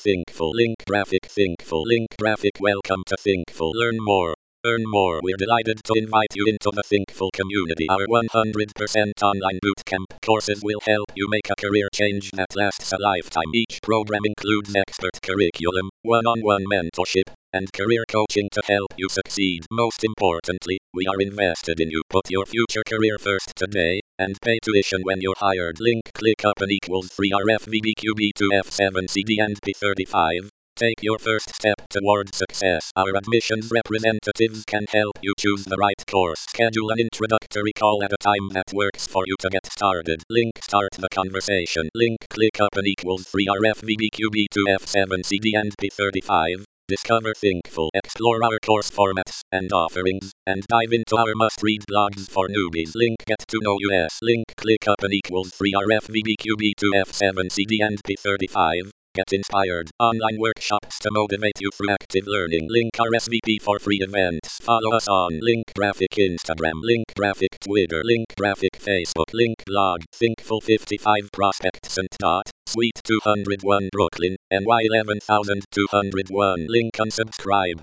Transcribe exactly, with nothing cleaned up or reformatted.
Thinkful. Link graphic Thinkful. Link graphic Welcome to Thinkful. Learn more. Earn more. We're delighted to invite you into the Thinkful community. Our one hundred percent online bootcamp courses will help you make a career change that lasts a lifetime. Each program includes expert curriculum, one-on-one mentorship, and career coaching to help you succeed. Most importantly, we are invested in you. Put your future career first today, and pay tuition when you're hired. Link click up and equals three R F V B Q B two F seven C D and P thirty-five. Take your first step towards success. Our admissions representatives can help you choose the right course. Schedule an introductory call at a time that works for you to get started. Link start the conversation. Link click up and equals three R F V B Q B two F seven C D and P thirty-five. Discover Thinkful, explore our course formats and offerings, and dive into our must-read blogs for newbies. Link get to know us. Link click up and equals three R F V B Q B two F seven C D and P thirty-five. Get inspired. Online workshops to motivate you through active learning. Link R S V P for free events. Follow us on Link Graphic Instagram. Link Graphic Twitter. Link Graphic Facebook. Link blog. Thinkful fifty-five Prospects and dot. Suite two hundred one Brooklyn, N Y eleven thousand two hundred one. Link unsubscribe.